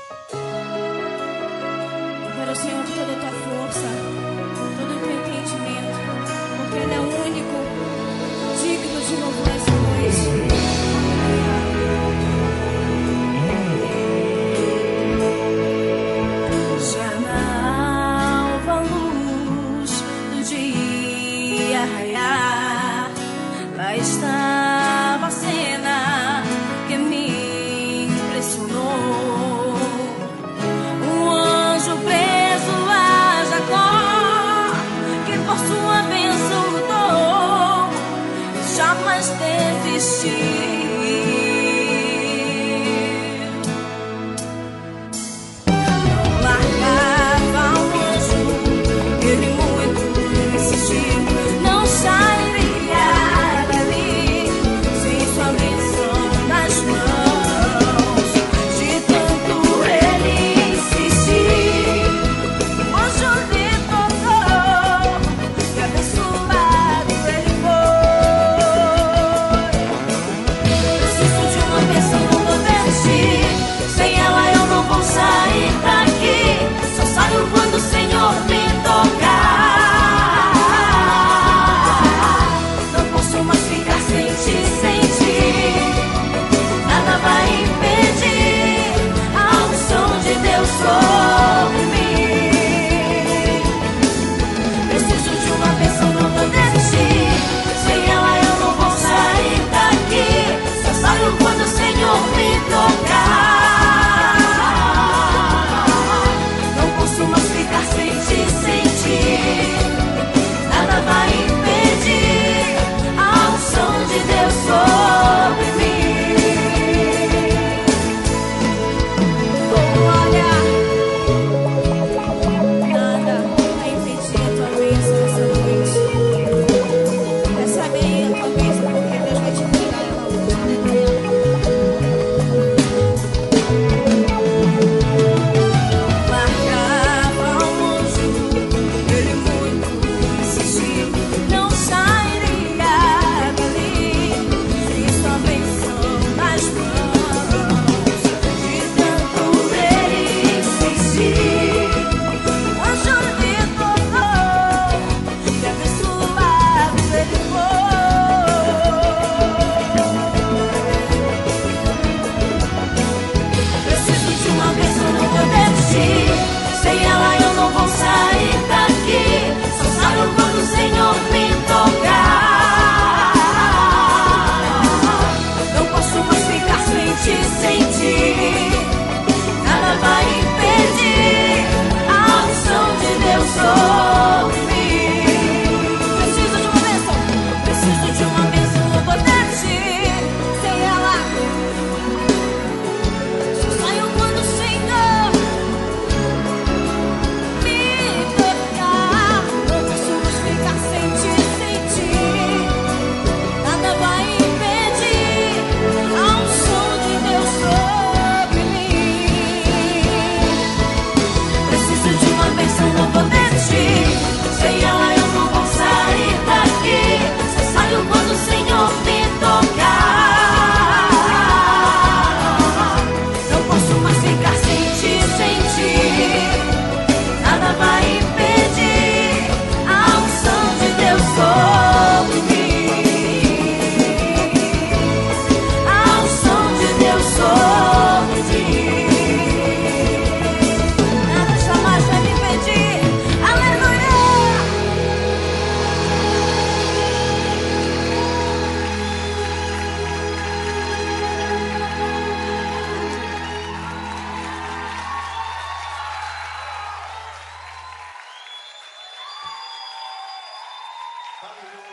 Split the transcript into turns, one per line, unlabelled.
Quero, Senhor, toda a tua força, todo o teu entendimento, porque Ele é o único digno de louvor essa noite. Já na alva luz do dia raiar, lá estava a cena que me impressionou. Um anjo preso a Jacó, que por sua bênção lutou, jamais desistiu.
Hallelujah.